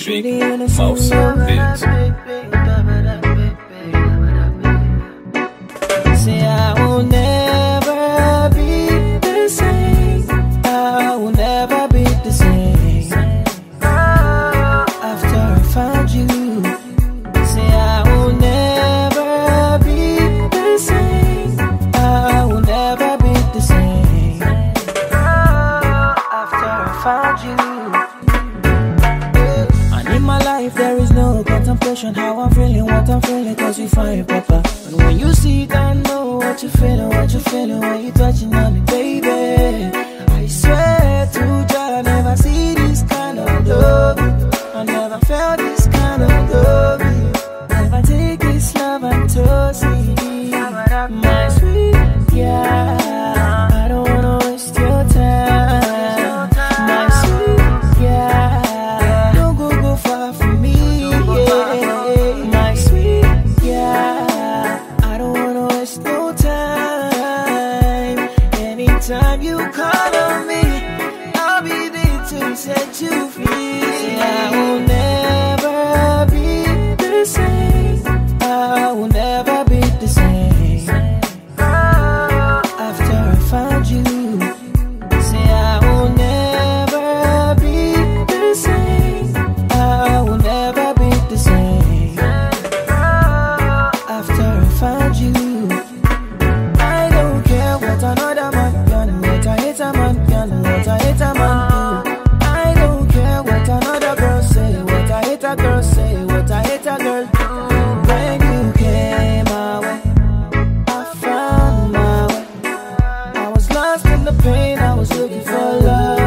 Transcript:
Big Mouse Bits. Say I will never be the same. I will never be the same after I found you. Say I will never be the same. I will never be the same after I found you. And in my life there is no contemplation how I'm feeling, what I'm feeling, cause you find Papa. And when you see it, I know what you're feeling when you touching on me, baby. I swear to God, I never see this kind of love. I never felt this kind of love. Never take this love and toss it. My sweet, yeah. I don't wanna waste your time. My sweet, yeah. Don't go far from me, yeah. My sweet, yeah. I don't wanna waste no time. Anytime you call on me, I'll be there to set you free. Say I will never be the same. I will never be the same after I found you. Say I will never be the same. I will never be the same after I found you. I don't care what another man can, what I hate a man can, what I hate a man do. I don't care what another girl say, what I hate a girl say, what I hate a girl do. When you came my way, I found my way. I was lost in the pain, I was looking for love.